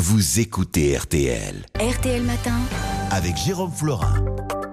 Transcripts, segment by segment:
vous écoutez RTL. RTL Matin. Avec Jérôme Florin.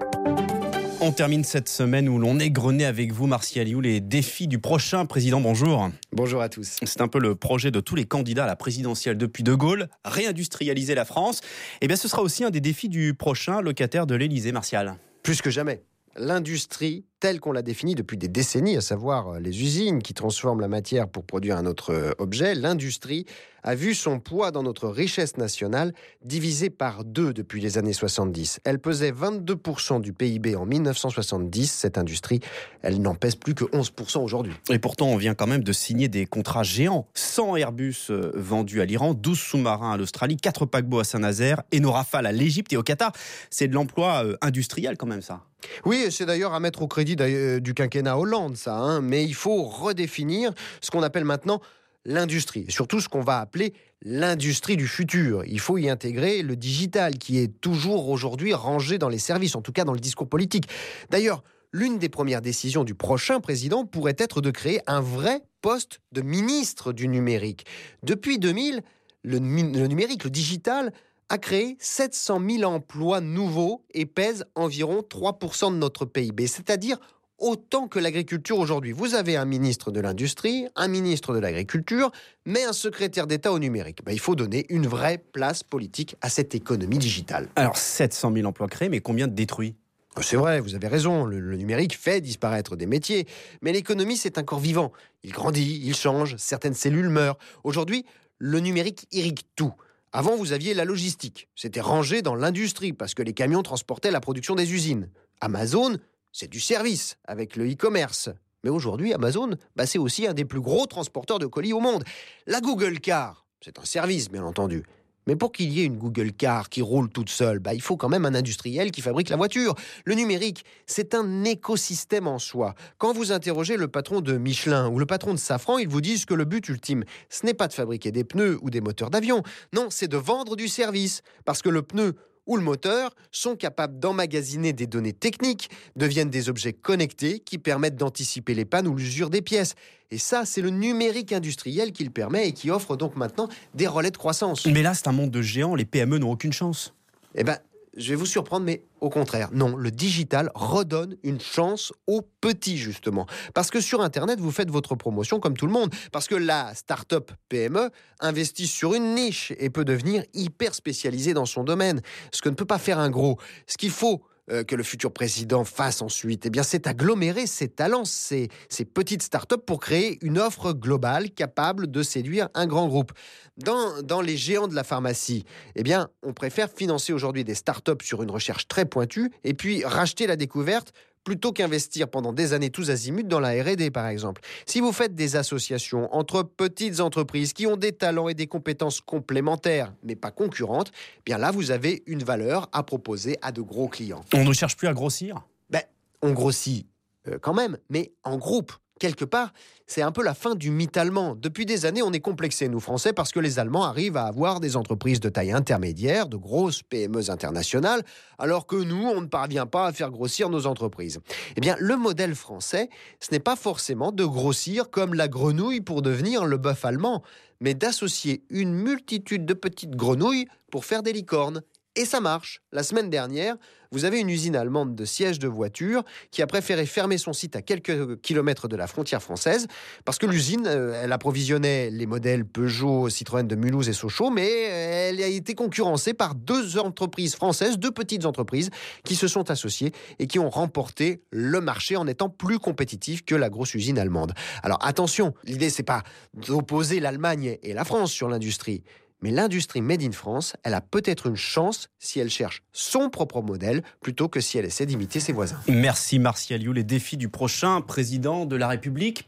On termine cette semaine où l'on égrenait avec vous, Martial You, les défis du prochain président. Bonjour. Bonjour à tous. C'est un peu le projet de tous les candidats à la présidentielle depuis De Gaulle, réindustrialiser la France. Eh bien, ce sera aussi un des défis du prochain locataire de l'Élysée, Martial. Plus que jamais, l'industrie telle qu'on l'a définie depuis des décennies, à savoir les usines qui transforment la matière pour produire un autre objet, l'industrie a vu son poids dans notre richesse nationale divisé par 2 depuis les années 70. Elle pesait 22% du PIB en 1970, cette industrie. Elle n'en pèse plus que 11% aujourd'hui. Et pourtant, on vient quand même de signer des contrats géants. 100 Airbus vendus à l'Iran, 12 sous-marins à l'Australie, 4 paquebots à Saint-Nazaire et nos Rafales à l'Égypte et au Qatar. C'est de l'emploi industriel quand même, ça. Oui, c'est d'ailleurs à mettre au crédit du quinquennat Hollande, ça. Mais il faut redéfinir ce qu'on appelle maintenant l'industrie, et surtout ce qu'on va appeler l'industrie du futur. Il faut y intégrer le digital, qui est toujours aujourd'hui rangé dans les services, en tout cas dans le discours politique. D'ailleurs, l'une des premières décisions du prochain président pourrait être de créer un vrai poste de ministre du numérique. Depuis 2000, le numérique, le digital, a créé 700 000 emplois nouveaux et pèse environ 3% de notre PIB, c'est-à-dire autant que l'agriculture aujourd'hui. Vous avez un ministre de l'Industrie, un ministre de l'Agriculture, mais un secrétaire d'État au numérique. Il faut donner une vraie place politique à cette économie digitale. Alors, 700 000 emplois créés, mais combien de détruits ? C'est vrai, vous avez raison, le numérique fait disparaître des métiers, mais l'économie, c'est un corps vivant. Il grandit, il change, certaines cellules meurent. Aujourd'hui, le numérique irrigue tout. Avant, vous aviez la logistique. C'était rangé dans l'industrie parce que les camions transportaient la production des usines. Amazon, c'est du service avec le e-commerce. Mais aujourd'hui, Amazon, c'est aussi un des plus gros transporteurs de colis au monde. La Google Car, c'est un service, bien entendu. Mais pour qu'il y ait une Google Car qui roule toute seule, il faut quand même un industriel qui fabrique la voiture. Le numérique, c'est un écosystème en soi. Quand vous interrogez le patron de Michelin ou le patron de Safran, ils vous disent que le but ultime, ce n'est pas de fabriquer des pneus ou des moteurs d'avion. Non, c'est de vendre du service. Parce que le pneu ou le moteur sont capables d'emmagasiner des données techniques, deviennent des objets connectés qui permettent d'anticiper les pannes ou l'usure des pièces. Et ça, c'est le numérique industriel qui le permet et qui offre donc maintenant des relais de croissance. Mais là, c'est un monde de géants, les PME n'ont aucune chance. Je vais vous surprendre, mais au contraire, non, le digital redonne une chance aux petits, justement. Parce que sur Internet, vous faites votre promotion comme tout le monde. Parce que la start-up PME investit sur une niche et peut devenir hyper spécialisée dans son domaine. Ce que ne peut pas faire un gros. Ce qu'il faut que le futur président fasse ensuite, c'est agglomérer ses talents, ces petites start-up pour créer une offre globale capable de séduire un grand groupe. Dans les géants de la pharmacie, on préfère financer aujourd'hui des start-up sur une recherche très pointue et puis racheter la découverte plutôt qu'investir pendant des années tous azimuts dans la R&D, par exemple. Si vous faites des associations entre petites entreprises qui ont des talents et des compétences complémentaires, mais pas concurrentes, là, vous avez une valeur à proposer à de gros clients. On ne cherche plus à grossir ? On grossit quand même, mais en groupe. Quelque part, c'est un peu la fin du mythe allemand. Depuis des années, on est complexés, nous Français, parce que les Allemands arrivent à avoir des entreprises de taille intermédiaire, de grosses PME internationales, alors que nous, on ne parvient pas à faire grossir nos entreprises. Le modèle français, ce n'est pas forcément de grossir comme la grenouille pour devenir le bœuf allemand, mais d'associer une multitude de petites grenouilles pour faire des licornes. Et ça marche. La semaine dernière, vous avez une usine allemande de sièges de voitures qui a préféré fermer son site à quelques kilomètres de la frontière française parce que l'usine, elle approvisionnait les modèles Peugeot, Citroën de Mulhouse et Sochaux, mais elle a été concurrencée par 2 entreprises françaises, 2 petites entreprises qui se sont associées et qui ont remporté le marché en étant plus compétitifs que la grosse usine allemande. Alors attention, l'idée c'est pas d'opposer l'Allemagne et la France sur l'industrie. Mais l'industrie made in France, elle a peut-être une chance si elle cherche son propre modèle plutôt que si elle essaie d'imiter ses voisins. Merci Martial You. Les défis du prochain président de la République.